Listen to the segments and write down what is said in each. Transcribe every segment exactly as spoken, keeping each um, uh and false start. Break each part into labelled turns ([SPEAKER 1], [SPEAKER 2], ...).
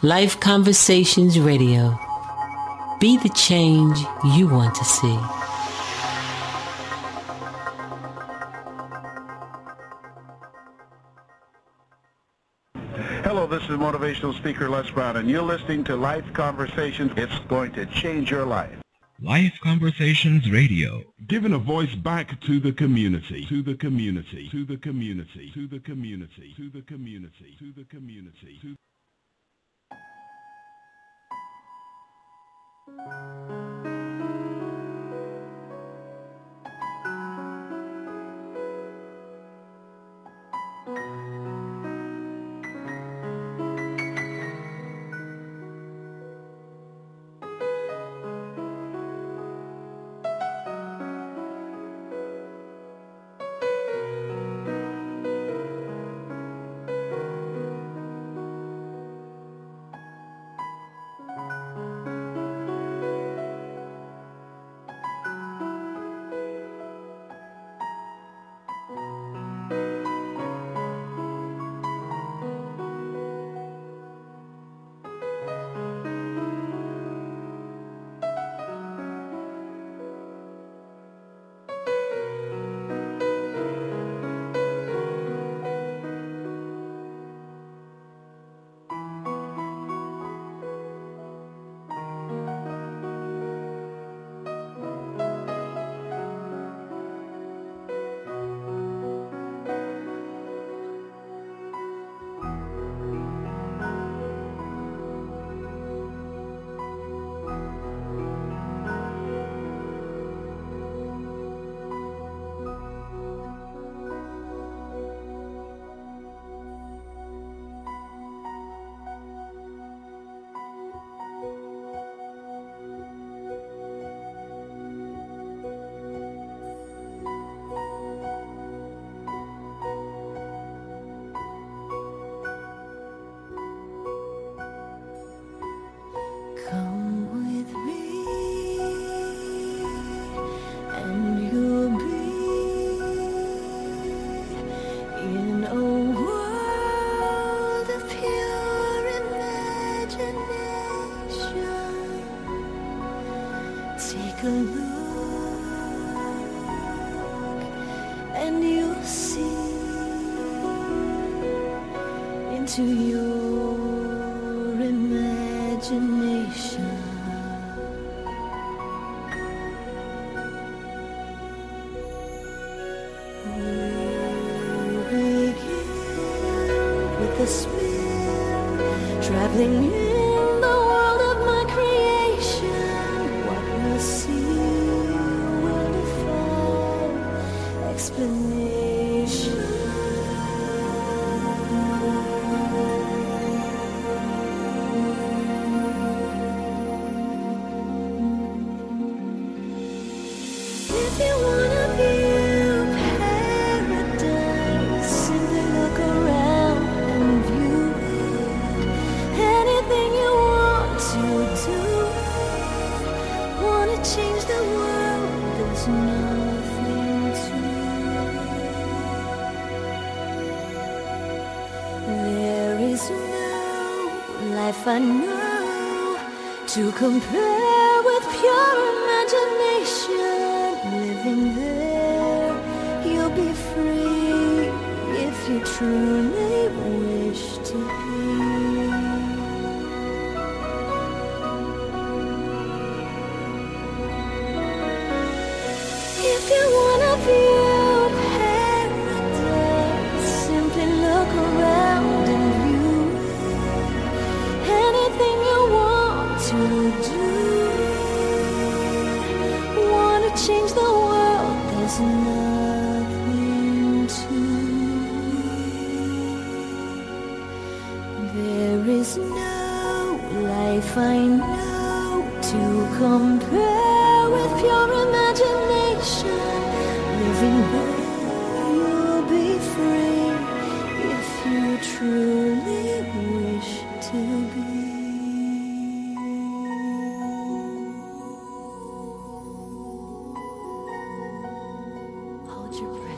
[SPEAKER 1] Life Conversations Radio. Be the change you want to see.
[SPEAKER 2] Hello, this is motivational speaker Les Brown, and you're listening to Life Conversations. It's going to change your life.
[SPEAKER 3] Life Conversations Radio.
[SPEAKER 4] Giving a voice back to the community, to the community, to the community, to the community, to the community, to the community. To
[SPEAKER 5] I know to compare with pure imagination. Living there, you'll be free if you truly wish to be. If you wanna view paradise, simply look around and view anything you want to do. Wanna change the world, there's nothing to it. There is no life I know to compare with pure imagination. Living there, you'll be free if you truly wish to be. Hold your breath.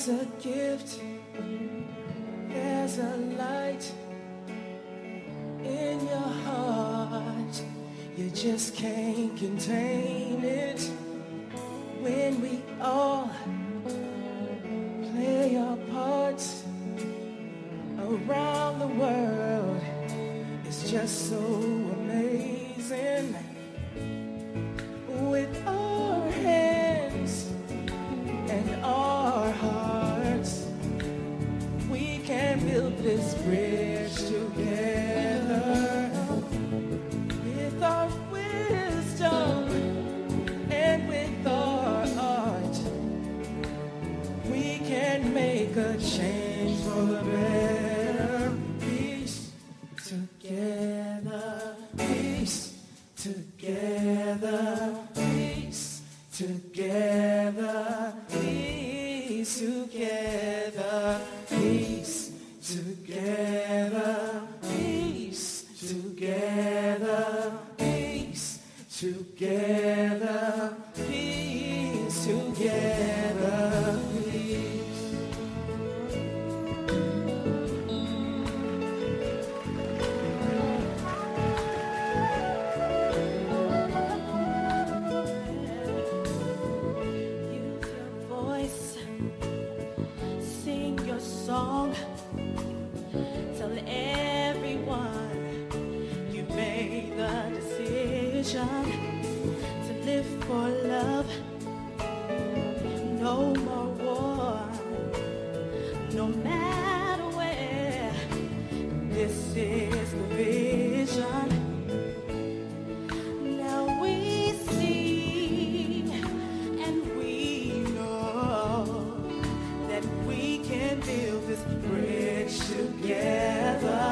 [SPEAKER 6] There's a gift, there's a light in your heart. You just can't contain it. When we all play our parts around the world, it's just so amazing. With our hands and our hearts, we can build this bridge together. With our wisdom and with our art, we can make a change for the better. Peace together, peace together, peace together, peace together, peace together, peace together, peace together, peace together, peace.
[SPEAKER 5] Song, tell everyone you made the decision to live for love. No more war, no matter where. This is the vision. Now we see and we know that we can build this bridge together.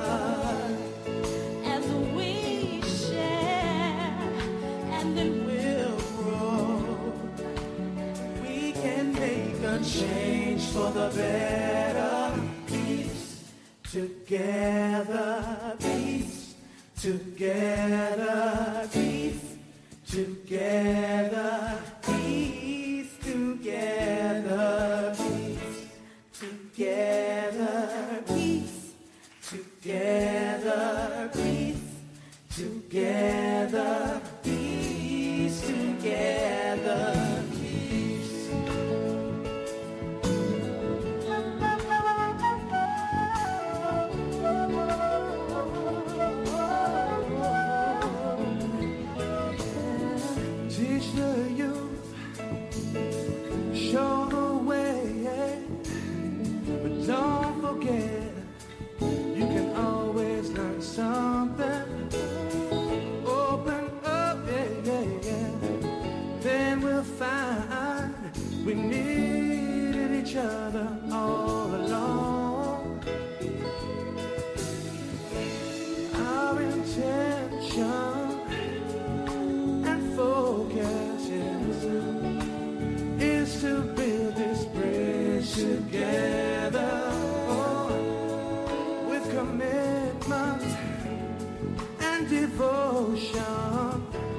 [SPEAKER 5] As we share and then we'll grow, we can make a change for the better. Peace together, peace together, peace together, peace together, peace together, peace together, peace together, peace together, peace.
[SPEAKER 6] Teach the youth, show the way, but don't forget, you can always learn something. Open up, yeah, yeah, yeah. Then we'll find we needed each other all along. Our intention and focus is, is to build this bridge together. Oh, with commitment and devotion,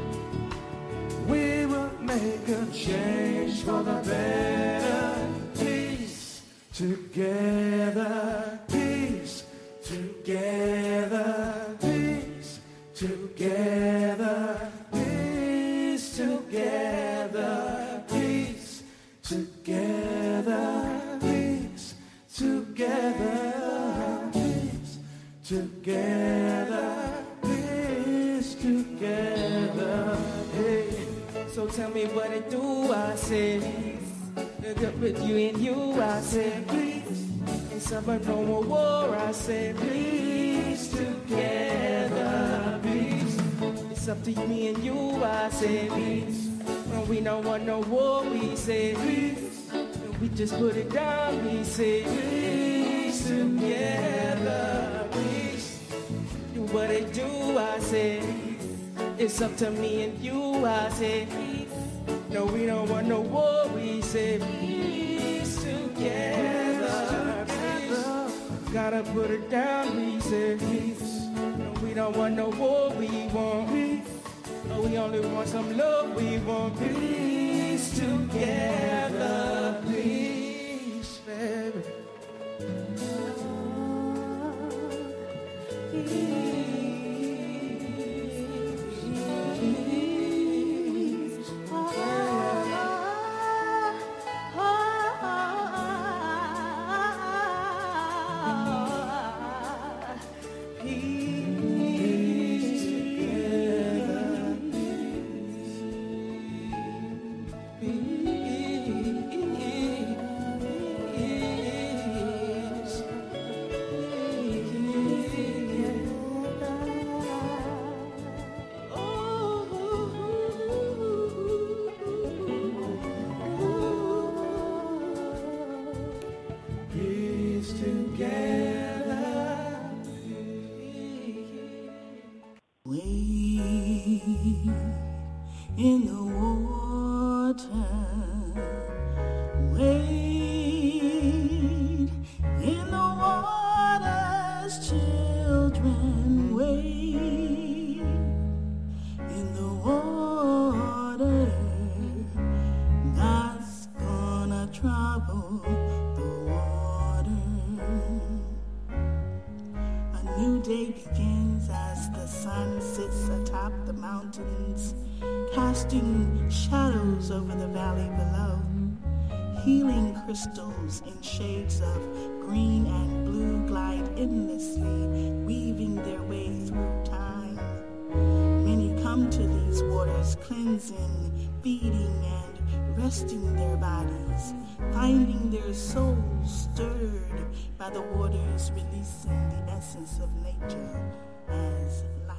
[SPEAKER 6] we will make a change for the better. Peace together, peace together, peace together, peace together, peace together, peace together, peace together, peace together. Hey, so tell me what it do, I say. Look up with you and you, I say, please. And summer no more war, I say, please together, peace. It's up to me and you, I say, peace. When we don't want no war, we say, peace. And we just put it down, we say, peace together, peace. And what it do, I say, it's up to me and you, I say, peace. No, we don't want no war, we say, peace together, peace. Gotta put it down, we say, peace. No, we don't want no war, we want peace. No, we only want some love, we want peace together, peace baby.
[SPEAKER 7] In the water, wade in the waters, children, wade in the water. God's gonna trouble the water. A new day begins as the sun sits atop the mountains, casting shadows over the valley below. Healing crystals in shades of green and blue glide endlessly, weaving their way through time. Many come to these waters, cleansing, feeding, and resting their bodies, finding their souls stirred by the waters, releasing the essence of nature as life.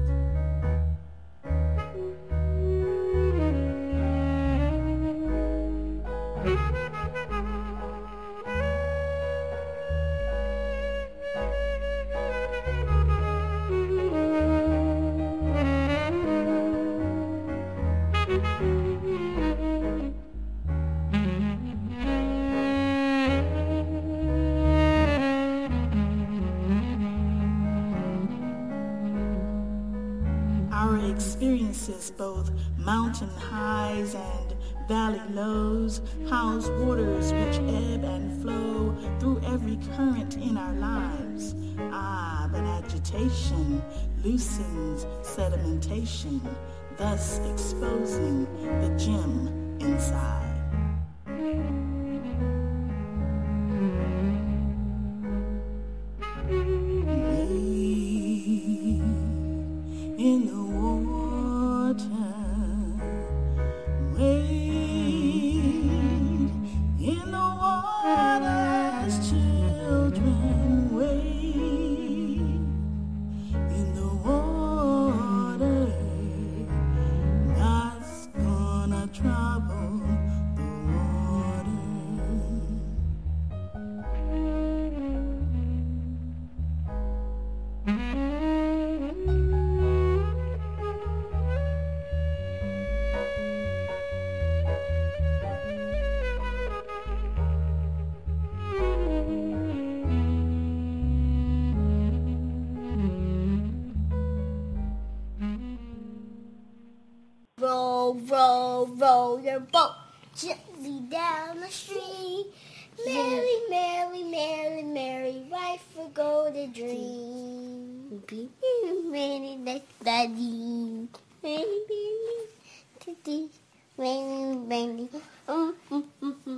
[SPEAKER 7] Our experiences, both mountain highs and valley lows, house waters which ebb and flow through every current in our lives. Ah, but agitation loosens sedimentation, thus exposing the gem inside. In the water, wade in the waters, children, wade in the water. God's gonna trouble the water.
[SPEAKER 8] Roll, roll, roll your boat gently down the stream. Merry, merry, merry, merry, right for golden dream. Merry, like daddy. Merry, merry, daddy. Merry, merry. Mm, mm, mm, mm.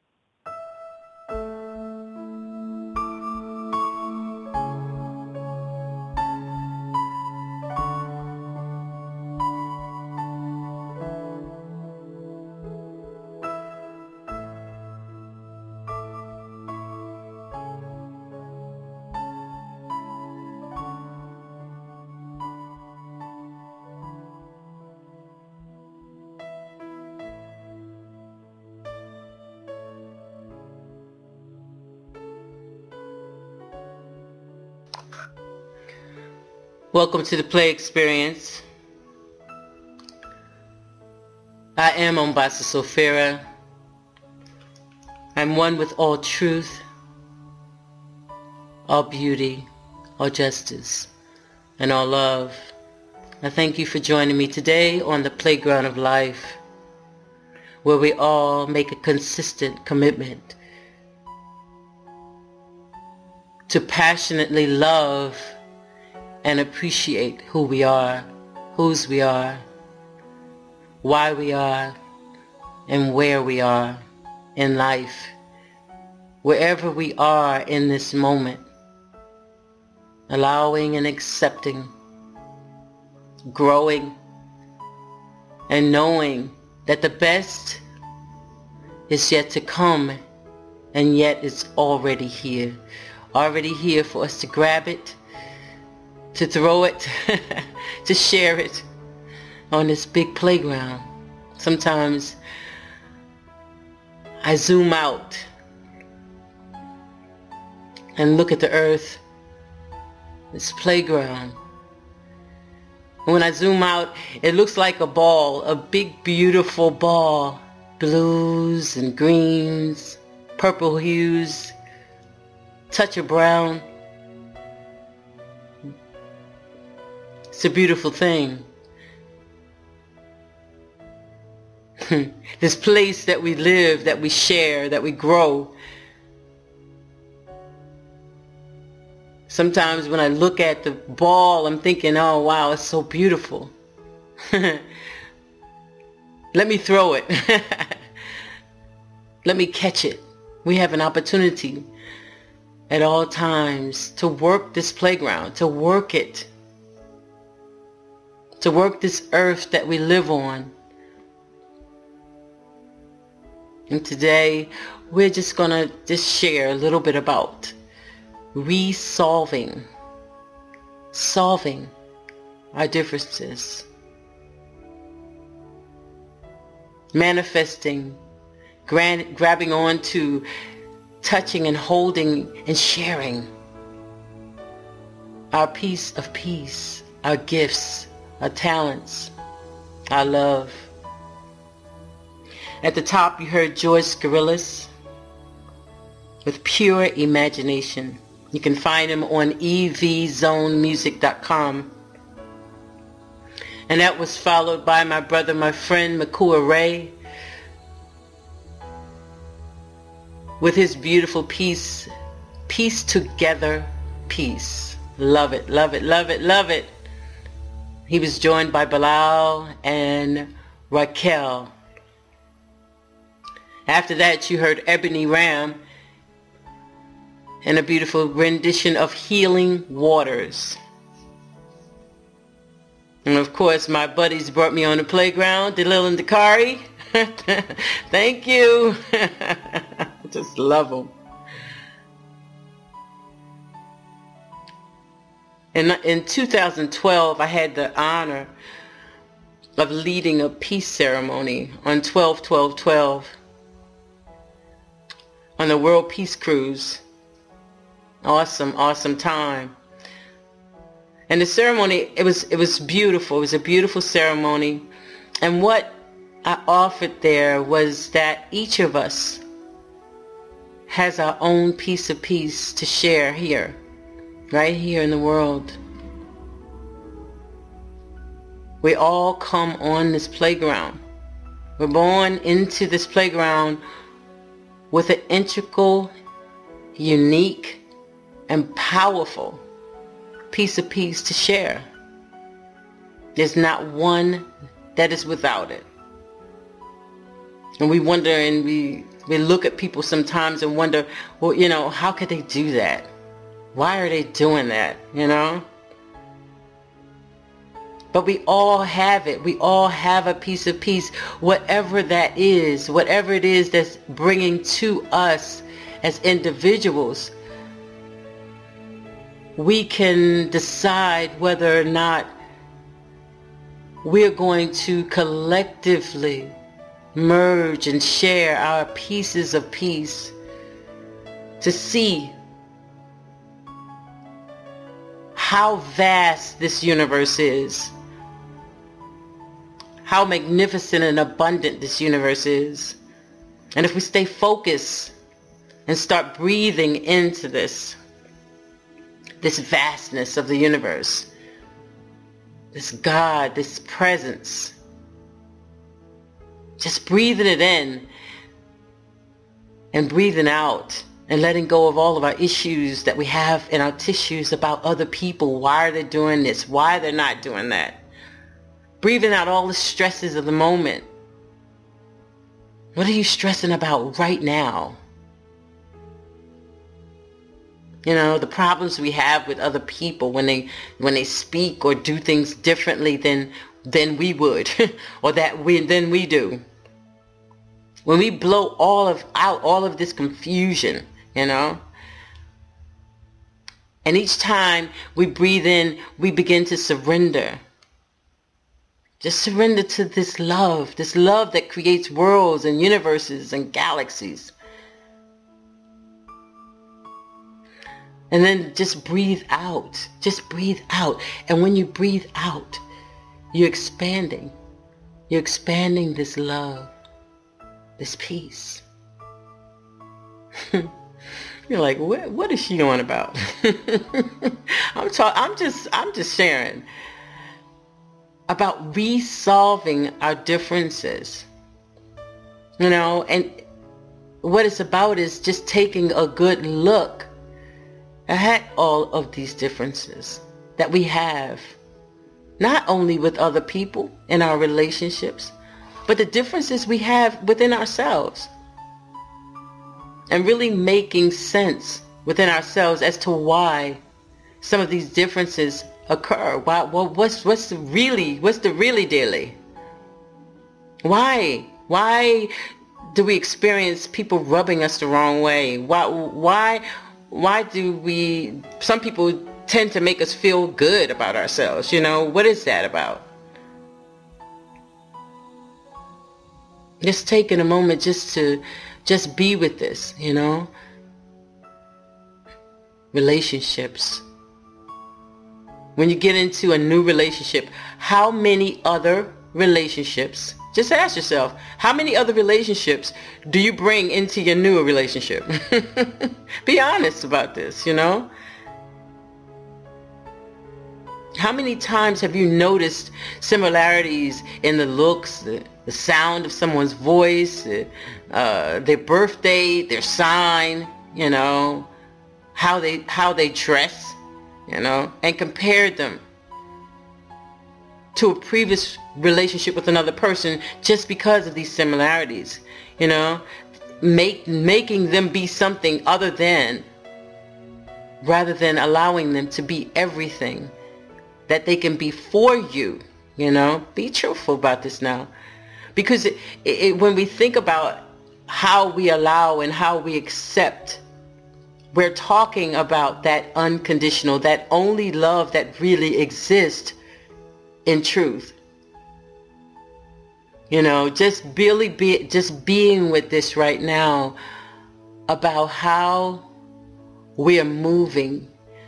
[SPEAKER 1] Welcome to the Play Experience. I am Mombasa Sofera. I'm one with all truth, all beauty, all justice, and all love. I thank you for joining me today on the playground of life, where we all make a consistent commitment to passionately love and appreciate who we are, whose we are, why we are, and where we are in life, wherever we are in this moment, allowing and accepting, growing, and knowing that the best is yet to come, and yet it's already here. Already here for us to grab it, to throw it, to share it on this big playground. Sometimes I zoom out and look at the earth, this playground. And when I zoom out, it looks like a ball, a big beautiful ball. Blues and greens, purple hues, touch of brown. It's a beautiful thing. This place that we live, that we share, that we grow. Sometimes when I look at the ball, I'm thinking, oh wow, it's so beautiful. Let me throw it. Let me catch it. We have an opportunity at all times to work this playground, to work it, to work this earth that we live on. And today we're just gonna just share a little bit about resolving, solving our differences, manifesting, gran- grabbing on to, touching and holding and sharing our piece of peace, our gifts, our talents, our love. At the top you heard George Gorillas with Pure Imagination. You can find him on e v zone music dot com. And that was followed by my brother, my friend, Makua Ray, with his beautiful piece, Piece Together, Peace. Love it, love it, love it, love it. He was joined by Bilal and Raquel. After that, you heard Ebony Ram and a beautiful rendition of Healing Waters. And of course, my buddies brought me on the playground, Dalil and Dakari. Thank you. Just love them. In, in two thousand twelve, I had the honor of leading a peace ceremony on twelve twelve twelve on the World Peace Cruise. Awesome, awesome time. And the ceremony, it was it was beautiful. It was a beautiful ceremony. And what I offered there was that each of us has our own piece of peace to share here, right here in the world. We all come on this playground. We're born into this playground with an integral, unique, and powerful piece of peace to share. There's not one that is without it. And we wonder, and we we look at people sometimes and wonder, well, you know, how could they do that? Why are they doing that, you know? But we all have it. We all have a piece of peace, whatever that is, whatever it is that's bringing to us as individuals. We can decide whether or not we're going to collectively merge and share our pieces of peace to see how vast this universe is, how magnificent and abundant this universe is. And if we stay focused and start breathing into this, this vastness of the universe, this God, this presence, just breathing it in and breathing out and letting go of all of our issues that we have in our tissues about other people. Why are they doing this? Why they're not doing that? Breathing out all the stresses of the moment. What are you stressing about right now? You know, the problems we have with other people when they when they speak or do things differently than than we would or that we than we do. When we blow all of out all of this confusion, you know, and each time we breathe in, we begin to surrender. Just surrender to this love, this love that creates worlds and universes and galaxies. And then just breathe out. Just breathe out. And when you breathe out, you're expanding. You're expanding this love, this peace. You're like, what, what is she on about? I'm talking. I'm just. I'm just sharing about resolving our differences. You know, and what it's about is just taking a good look at all of these differences that we have, not only with other people in our relationships, but the differences we have within ourselves, and really making sense within ourselves as to why some of these differences occur. Why? Well, what's what's the really what's the really daily? Why? Why do we experience people rubbing us the wrong way? Why? Why? Why do we, some people tend to make us feel good about ourselves? You know, what is that about? Just taking a moment just to, just be with this, you know? Relationships. When you get into a new relationship, how many other relationships, just ask yourself, how many other relationships do you bring into your new relationship? Be honest about this, you know? How many times have you noticed similarities in the looks, the, the sound of someone's voice, uh, their birthday, their sign, you know, how they how they dress, you know, and compared them to a previous relationship with another person just because of these similarities, you know, make making them be something other than, rather than allowing them to be everything that they can be for you, you know? Be truthful about this now, because it, it, when we think about how we allow and how we accept, we're talking about that unconditional, that only love that really exists in truth. You know, just really be just being with this right now about how we are moving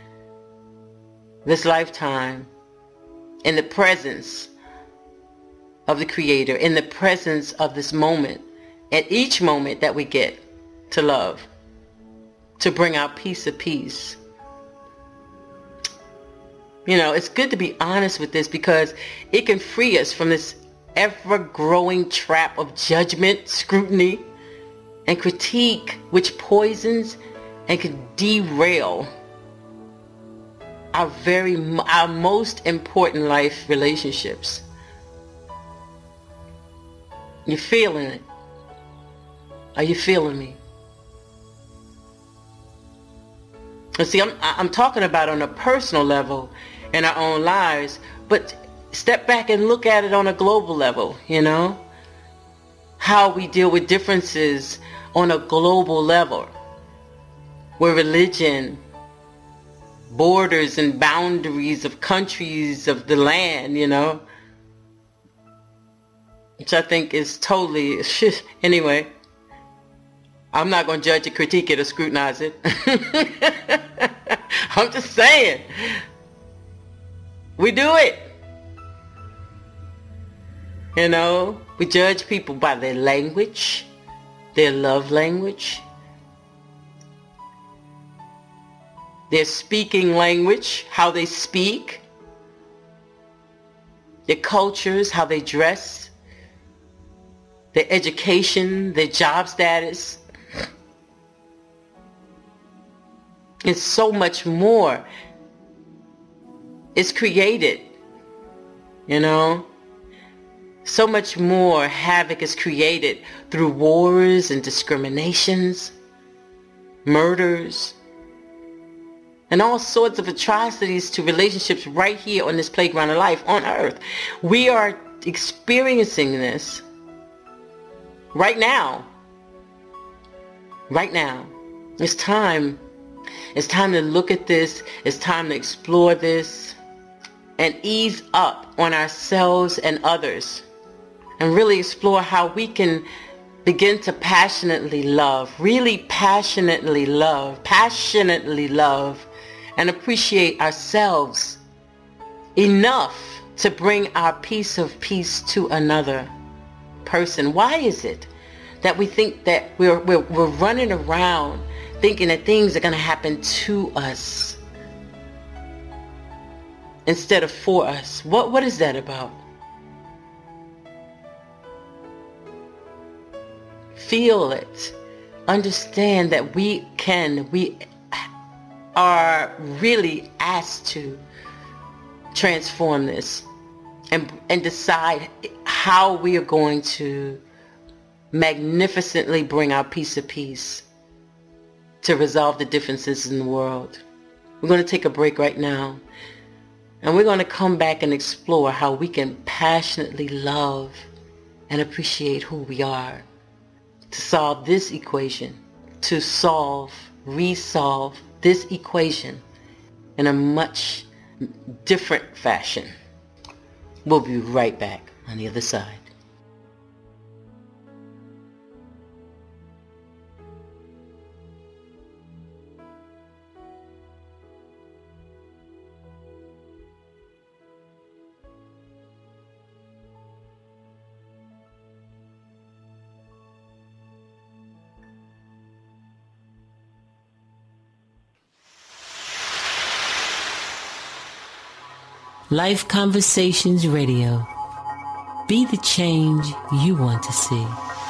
[SPEAKER 1] this lifetime in the presence of the Creator, in the presence of this moment, at each moment that we get to love, to bring out piece of peace. You know, it's good to be honest with this, because it can free us from this ever-growing trap of judgment, scrutiny, and critique, which poisons and can derail our very, our most important life relationships. You feeling it? Are you feeling me? And see, I'm, I'm talking about on a personal level in our own lives, but step back and look at it on a global level, you know? How we deal with differences on a global level, where religion, borders and boundaries of countries of the land, you know? Which I think is totally shit. Anyway, I'm not going to judge it, critique it, or scrutinize it. I'm just saying. We do it. You know, we judge people by their language, their love language, their speaking language, how they speak, their cultures, how they dress, their education, their job status. It's so much more. It's created, you know. So much more havoc is created through wars and discriminations, murders, and all sorts of atrocities to relationships right here on this playground of life on earth. We are experiencing this right now. Right now. It's time. It's time to look at this. It's time to explore this and ease up on ourselves and others and really explore how we can begin to passionately love, really passionately love, passionately love and appreciate ourselves enough to bring our piece of peace to another person. Why is it that we think that we're, we're, we're running around thinking that things are going to happen to us instead of for us? What, what is that about? Feel it. Understand that we can, we are really asked to transform this and, and decide how we are going to magnificently bring our piece of peace to resolve the differences in the world. We're going to take a break right now, and we're going to come back and explore how we can passionately love and appreciate who we are to solve this equation, to solve, resolve this equation in a much different fashion. We'll be right back on the other side. Life Conversations Radio. Be the change you want to see.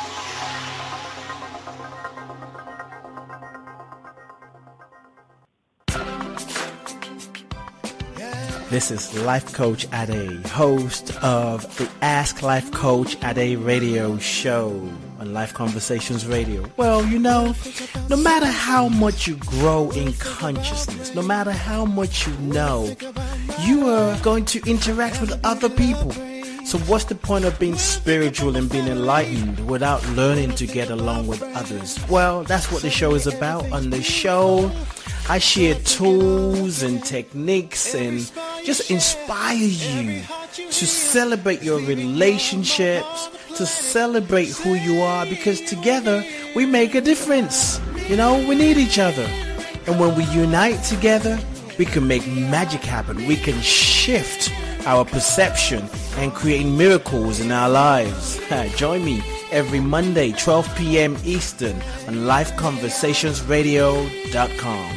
[SPEAKER 6] This is Life Coach Ade, host of the Ask Life Coach Ade radio show on Life Conversations Radio. Well, you know, no matter how much you grow in consciousness, no matter how much you know, you are going to interact with other people. So what's the point of being spiritual and being enlightened without learning to get along with others? Well, that's what the show is about. On the show, I share tools and techniques and just inspire you to celebrate your relationships, to celebrate who you are, because together we make a difference. You know, we need each other. And when we unite together, we can make magic happen. We can shift our perception and create miracles in our lives. Join me every Monday, twelve p.m. Eastern on life conversations radio dot com.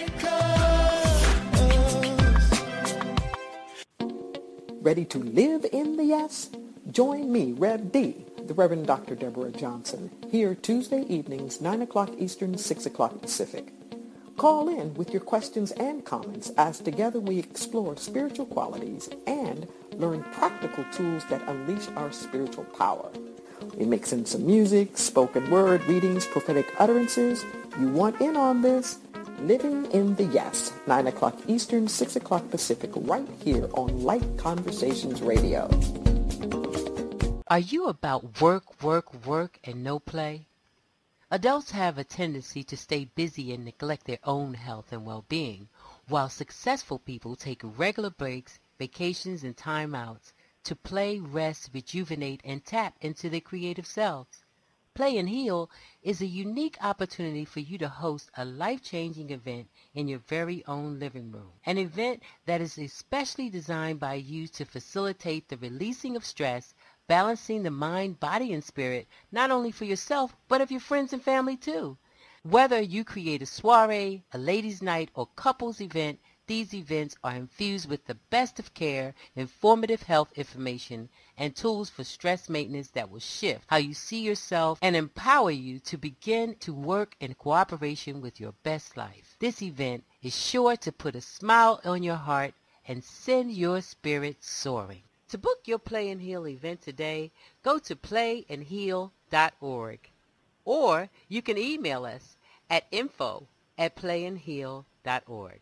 [SPEAKER 9] Ready to live in the yes? Join me, Rev D, the Reverend Doctor Deborah Johnson, here Tuesday evenings, nine o'clock Eastern, six o'clock Pacific. Call in with your questions and comments as together we explore spiritual qualities and learn practical tools that unleash our spiritual power. We mix in some music, spoken word, readings, prophetic utterances. You want in on this? Living in the Yes, nine o'clock Eastern, six o'clock Pacific, right here on Light Conversations Radio.
[SPEAKER 1] Are you about work, work, work, and no play? Adults have a tendency to stay busy and neglect their own health and well-being, while successful people take regular breaks, vacations, and time-outs to play, rest, rejuvenate, and tap into their creative selves. Play and Heal is a unique opportunity for you to host a life-changing event in your very own living room. An event that is especially designed by you to facilitate the releasing of stress, balancing the mind, body, and spirit, not only for yourself, but of your friends and family too. Whether you create a soiree, a ladies' night, or couples event, these events are infused with the best of care, informative health information, and tools for stress maintenance that will shift how you see yourself and empower you to begin to work in cooperation with your best life. This event is sure to put a smile on your heart and send your spirit soaring. To book your Play and Heal event today, go to play and heal dot org. Or you can email us at info at play and heal dot org.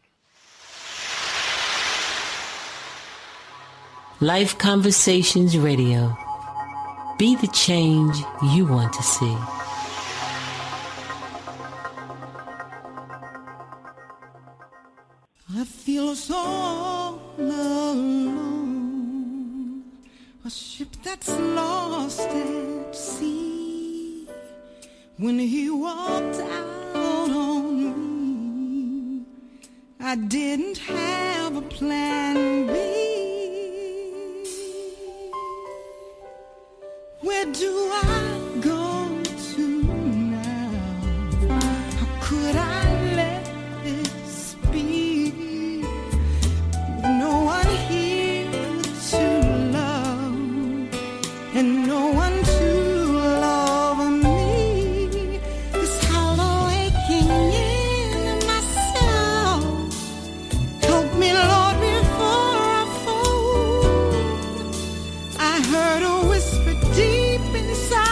[SPEAKER 1] Life Conversations Radio. Be the change you want to see.
[SPEAKER 6] I feel so alone, a ship that's lost at sea. When he walked out on me, I didn't have a plan B. Where do I go to now? How could I let this be? No one here to love, and no one to love me. This hollow aching in my soul, help me, Lord, before I fall. I heard a whisper deep inside.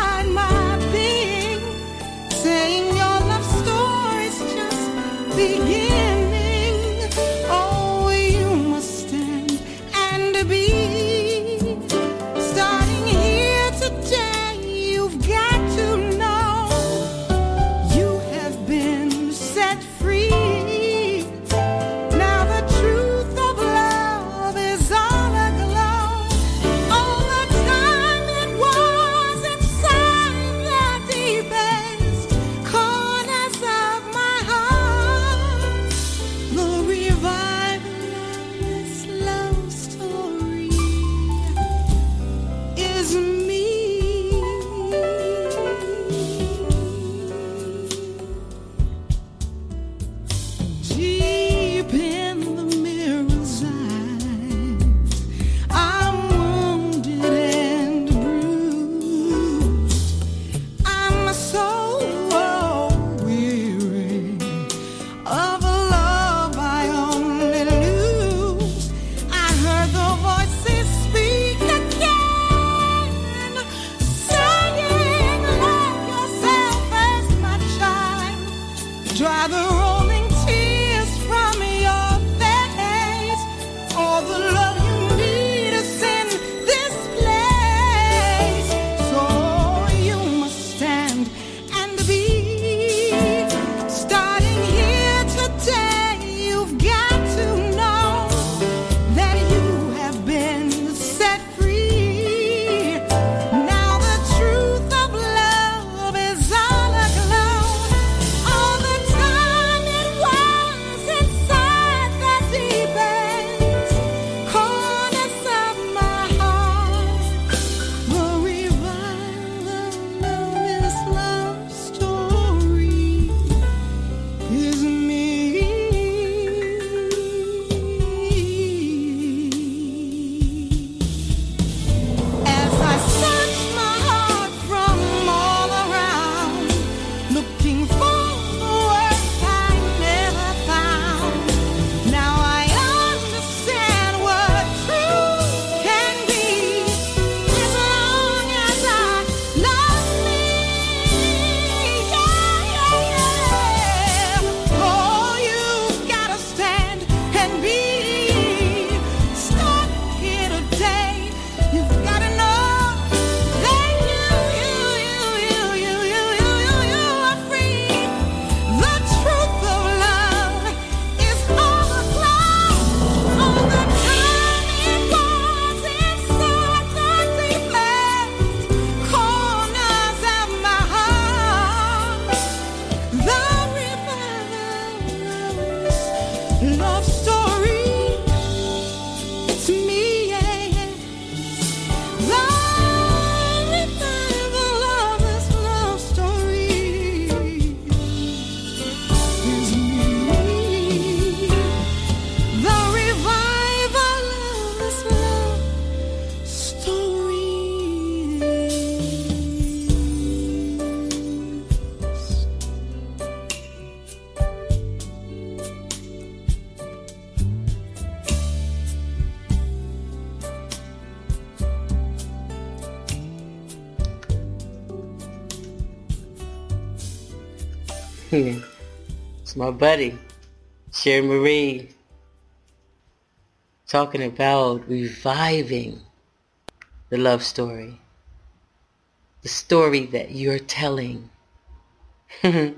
[SPEAKER 1] It's my buddy, Sherry Marie, talking about reviving the love story. The story that you're telling. I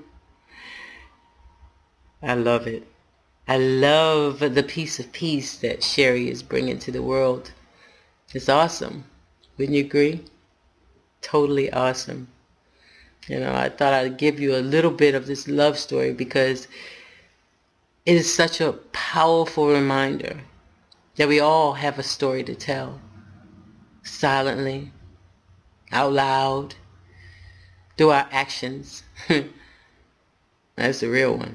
[SPEAKER 1] love it. I love the piece of peace that Sherry is bringing to the world. It's awesome. Wouldn't you agree? Totally awesome. You know, I thought I'd give you a little bit of this love story because it is such a powerful reminder that we all have a story to tell. Silently, out loud, through our actions. That's the real one.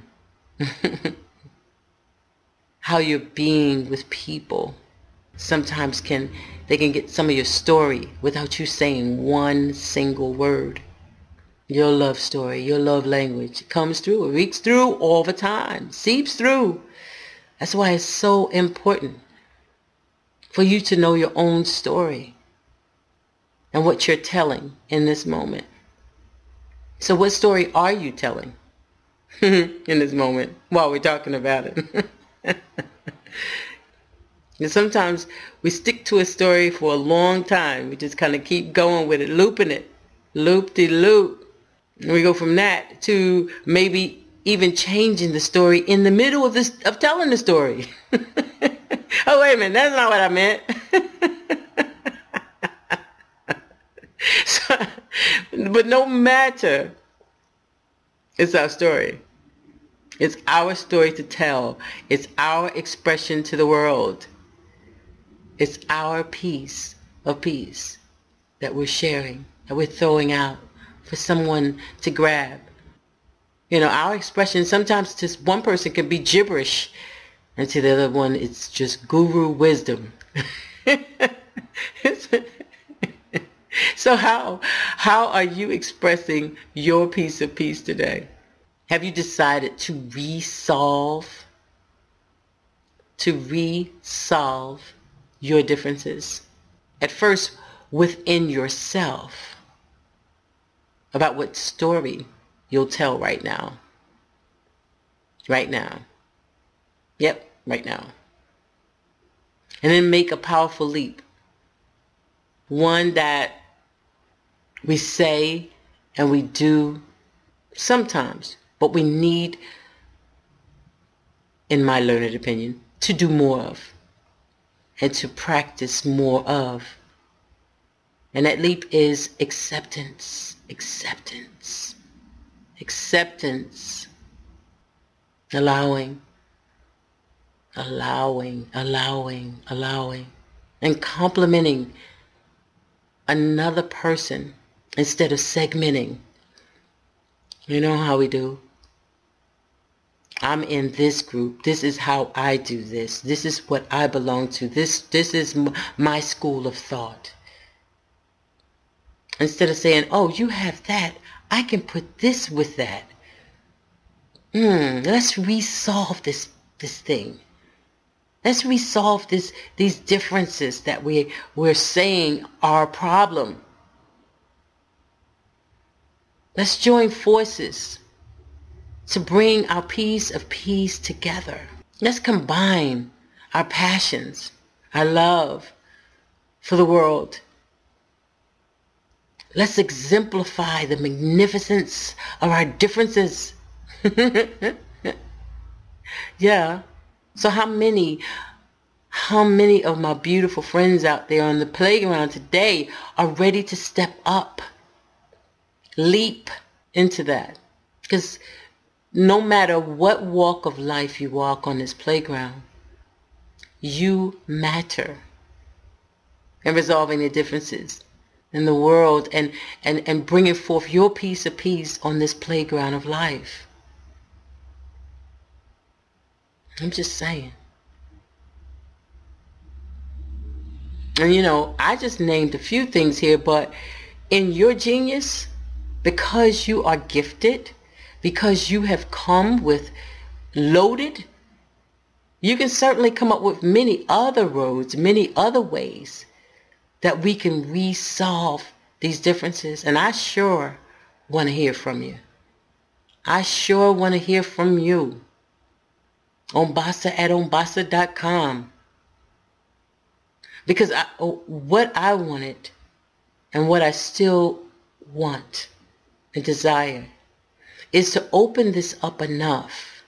[SPEAKER 1] How you're being with people sometimes can, they can get some of your story without you saying one single word. Your love story, your love language, it comes through, it reeks through all the time, seeps through. That's why it's so important for you to know your own story and what you're telling in this moment. So what story are you telling in this moment while we're talking about it? And sometimes we stick to a story for a long time. We just kind of keep going with it, looping it, loop-de-loop. And we go from that to maybe even changing the story in the middle of this of telling the story. Oh, wait a minute, that's not what I meant. So, but no matter, it's our story. It's our story to tell. It's our expression to the world. It's our piece of peace that we're sharing, that we're throwing out for someone to grab. You know, our expression sometimes to one person can be gibberish, and to the other one it's just guru wisdom. So how how are you expressing your piece of peace today? Have you decided to resolve, to resolve your differences? At first, within yourself, about what story you'll tell right now. Right now. Yep, right now. And then make a powerful leap. One that we say and we do sometimes, but we need, in my learned opinion, to do more of and to practice more of. And that leap is acceptance, acceptance, acceptance, allowing, allowing, allowing, allowing, and complimenting another person instead of segmenting. You know how we do. I'm in this group. This is how I do this. This is what I belong to. This this is m- my school of thought. Instead of saying, oh, you have that, I can put this with that. Hmm, let's resolve this this thing. Let's resolve this these differences that we we're saying are a problem. Let's join forces to bring our piece of peace together. Let's combine our passions, our love for the world. Let's exemplify the magnificence of our differences. Yeah. So how many, how many of my beautiful friends out there on the playground today are ready to step up, leap into that? Because no matter what walk of life you walk on this playground, you matter in resolving the differences in the world and, and, and bringing forth your piece of peace on this playground of life. I'm just saying. And you know, I just named a few things here, but in your genius, because you are gifted, because you have come with loaded, you can certainly come up with many other roads, many other ways that we can resolve these differences. And I sure want to hear from you. I sure want to hear from you. Ombasa at ombasa dot com. Because I, what I wanted and what I still want and desire is to open this up enough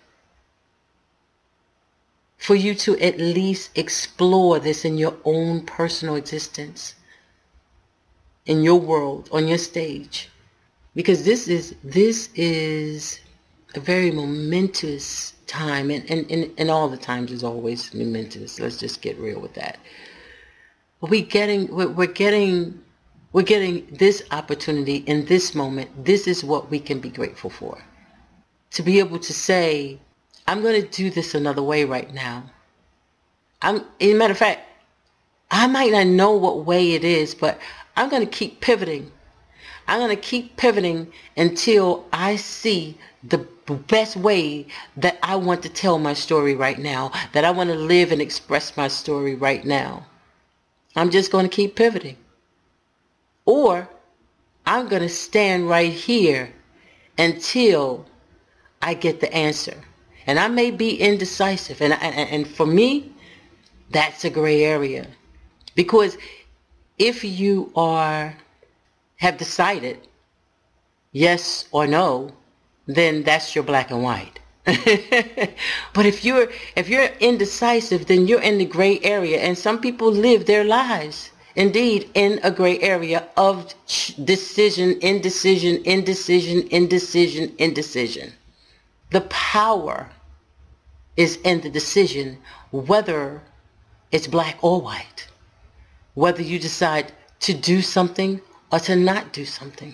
[SPEAKER 1] for you to at least explore this in your own personal existence, in your world, on your stage. Because this is this is a very momentous time, and, and, and, and all the times is always momentous. Let's just get real with that. We getting we're, we're getting we're getting this opportunity in this moment. This is what we can be grateful for. To be able to say, I'm going to do this another way right now. I'm, as a matter of fact, I might not know what way it is, but I'm going to keep pivoting. I'm going to keep pivoting until I see the best way that I want to tell my story right now, that I want to live and express my story right now. I'm just going to keep pivoting. Or I'm going to stand right here until I get the answer. And I may be indecisive. And, and, and for me, that's a gray area. Because if you are, have decided yes or no, then that's your black and white. But if you're if you're indecisive, then you're in the gray area. And some people live their lives, indeed, in a gray area of decision, indecision, indecision, indecision, indecision. The power is in the decision, whether it's black or white. Whether you decide to do something or to not do something.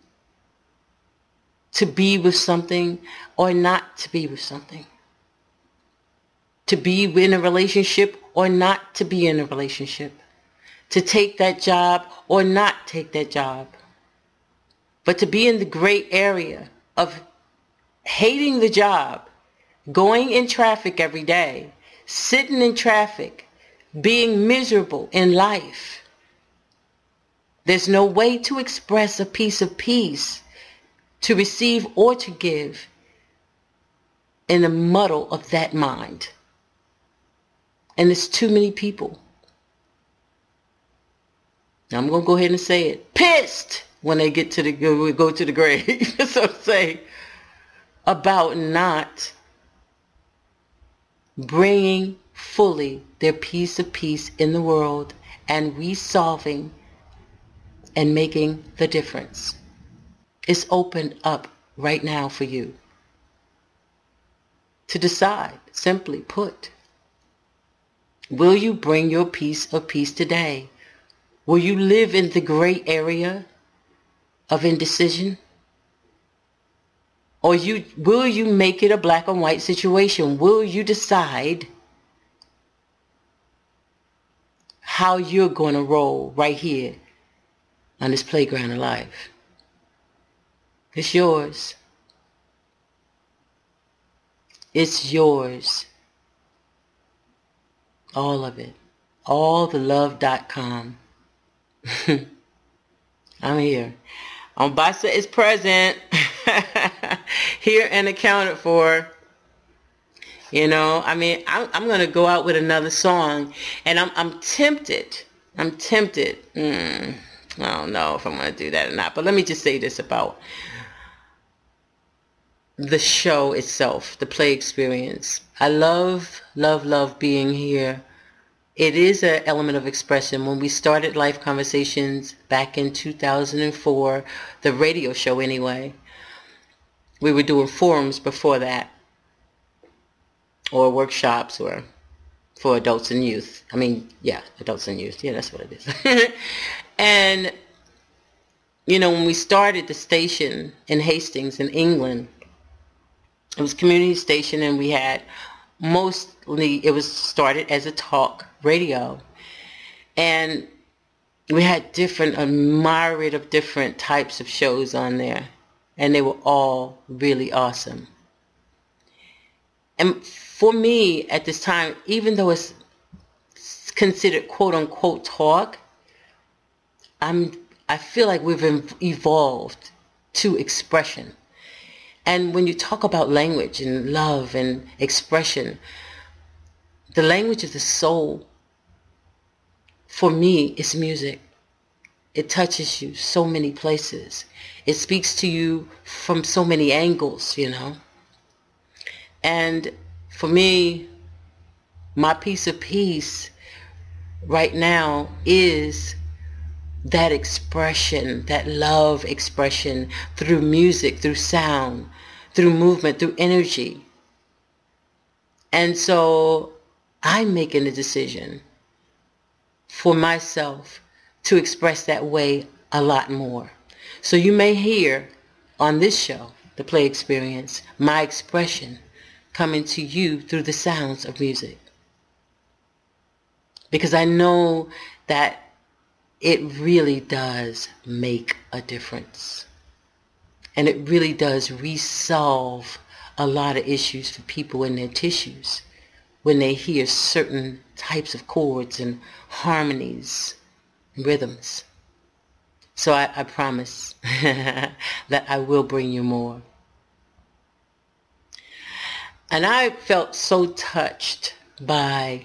[SPEAKER 1] To be with something or not to be with something. To be in a relationship or not to be in a relationship. To take that job or not take that job. But to be in the gray area of hating the job, going in traffic every day, sitting in traffic, being miserable in life. There's no way to express a piece of peace, to receive or to give, in the muddle of that mind. And there's too many people. Now I'm going to go ahead and say it. Pissed when they get to the go, go to the grave. So say about not bringing fully their piece of peace in the world and resolving and making the difference. It's opened up right now for you to decide, simply put. Will you bring your piece of peace today? Will you live in the gray area of indecision? Or you will you make it a black and white situation? Will you decide how you're going to roll right here on this playground of life? It's yours. It's yours. All of it. all the love dot com. I'm here. Ombasa is present. Here and accounted for. You know, I mean, I'm, I'm going to go out with another song. And I'm, I'm tempted. I'm tempted. Mm, I don't know if I'm going to do that or not. But let me just say this about the show itself, the play experience. I love, love, love being here. It is an element of expression. When we started Life Conversations back in two thousand four, the radio show anyway, we were doing forums before that, or workshops, or for adults and youth. I mean, yeah, adults and youth. Yeah, that's what it is. And, you know, when we started the station in Hastings in England, it was a community station, and we had mostly, it was started as a talk radio. And we had different, a myriad of different types of shows on there. And they were all really awesome. And for me at this time, even though it's considered quote unquote talk, I'm, I feel like we've evolved to expression. And when you talk about language and love and expression, the language of the soul, for me, is music. It touches you so many places. It speaks to you from so many angles, you know. And for me, my piece of peace right now is that expression, that love expression through music, through sound, through movement, through energy. And so I'm making a decision for myself to express that way a lot more. So you may hear on this show, The Play Experience, my expression coming to you through the sounds of music. Because I know that it really does make a difference. And it really does resolve a lot of issues for people in their tissues when they hear certain types of chords and harmonies and rhythms. So I, I promise that I will bring you more. And I felt so touched by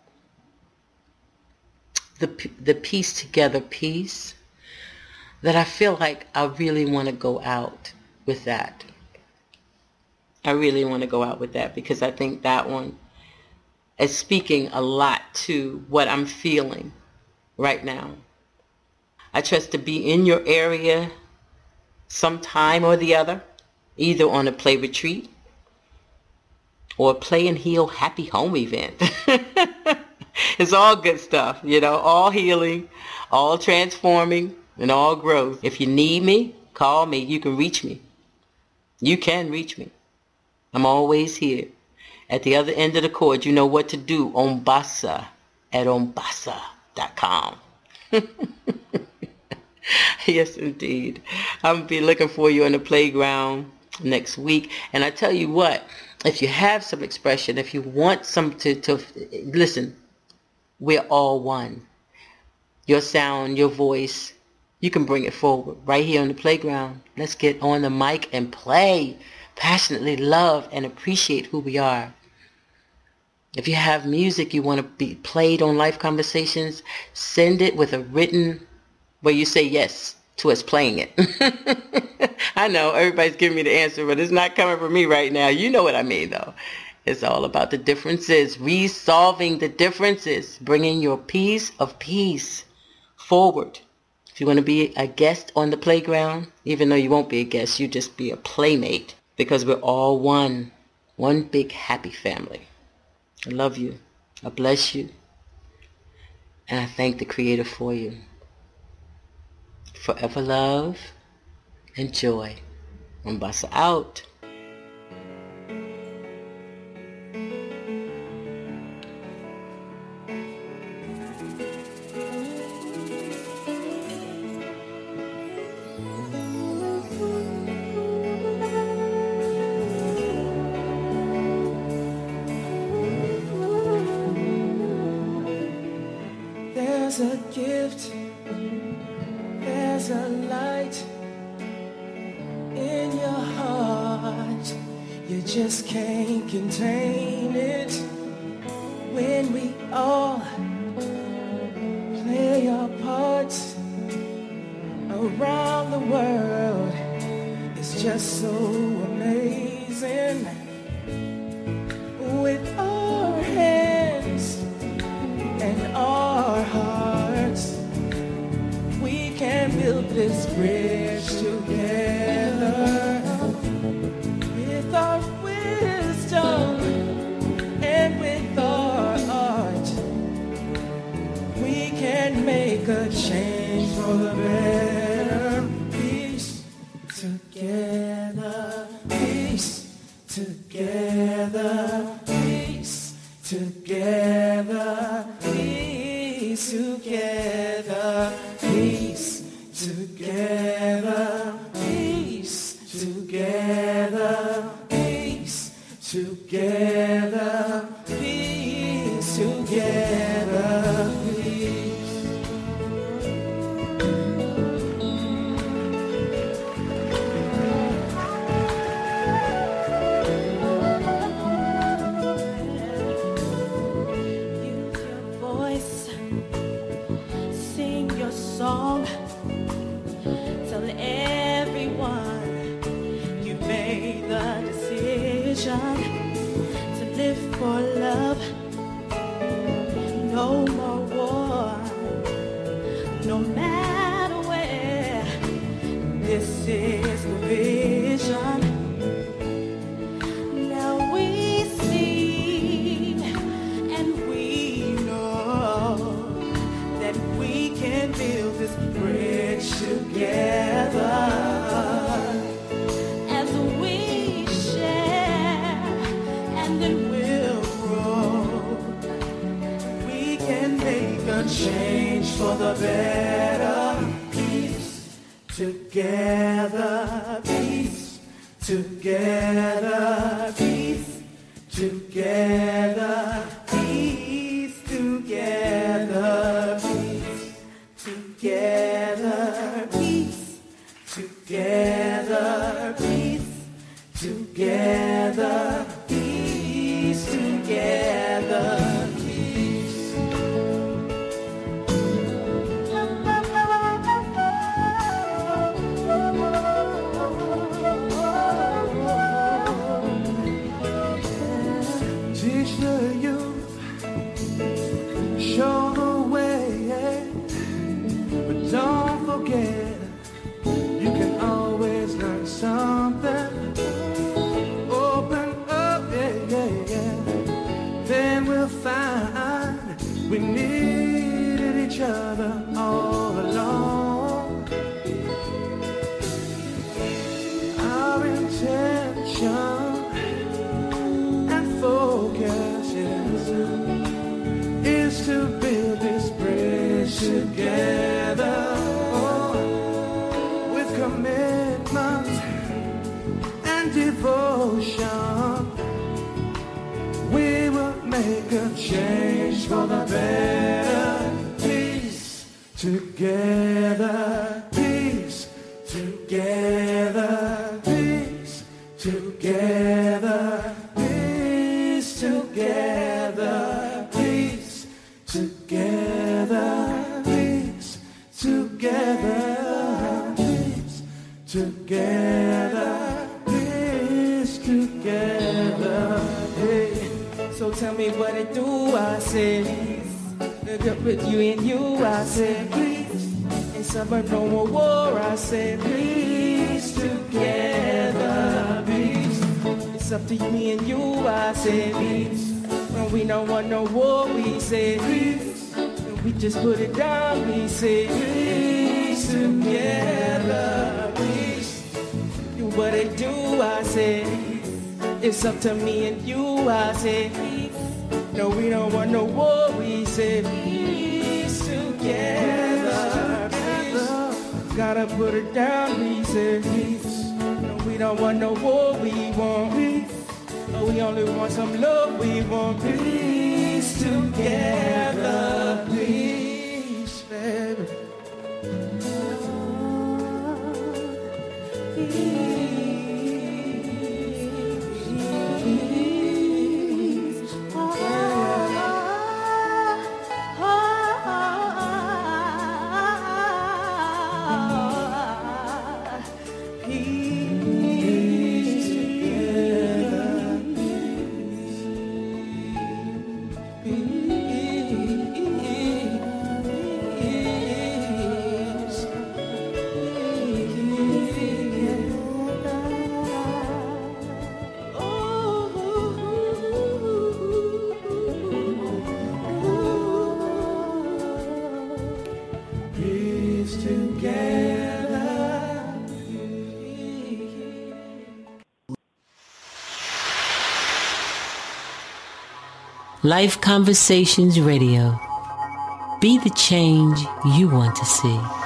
[SPEAKER 1] the the piece together piece that I feel like I really want to go out with that. I really want to go out with that because I think that one is speaking a lot to what I'm feeling right now. I trust to be in your area sometime or the other, either on a play retreat or a play and heal happy home event. It's all good stuff, you know, all healing, all transforming, and all growth. If you need me, call me. You can reach me. You can reach me. I'm always here. At the other end of the cord, you know what to do. Ombasa at ombasa dot com. Yes, indeed. I'm going to be looking for you on the playground next week. And I tell you what, if you have some expression, if you want some to, to listen, we're all one. Your sound, your voice, you can bring it forward right here on the playground. Let's get on the mic and play. Passionately love and appreciate who we are. If you have music you want to be played on Life Conversations, send it with a written where you say yes to us playing it. I know everybody's giving me the answer, but it's not coming from me right now. You know what I mean, though. It's all about the differences, resolving the differences, bringing your piece of peace forward. If you want to be a guest on the playground, even though you won't be a guest, you just be a playmate, because we're all one, one big happy family. I love you. I bless you. And I thank the Creator for you. Forever love and joy. Mombasa out.
[SPEAKER 6] There's a gift, there's a light in your heart. You just can't contain it. When we all play our parts around the world, it's just so amazing. With our hands and our hearts, we can build this bridge together. With our wisdom and with our art, we can make a change for the better. Peace together, peace together, peace together, peace together, peace together, peace together, peace together, peace together, peace. can make a change for the better. Peace together, peace together, peace together, peace together, peace together, peace together, peace together, peace together. Show the way, but don't forget, you can always learn something. Open up, yeah, yeah, yeah. Then we'll find we needed each other all along. Our intention and focus is is to build this bridge together, oh, with commitment and devotion. We will make a change for the better. Peace together, peace together, peace together, peace together, peace together, peace together, peace together, peace together. Hey, so tell me what it do, I say. Look up with you and you, I say. Please, and summer no more war, I say. Please together, peace. It's up to me and you, I say. Peace. When we don't want no war, we say peace. And we just put it down, we say peace together, peace. Do what it do, I say. It's up to me and you, I say peace. No, we don't want no war, we say peace together, peace. Gotta put it down, we say peace. No, we don't want no war, we want peace. Oh, we only want some love, we want peace together, peace, baby.
[SPEAKER 1] Life Conversations Radio. Be the change you want to see.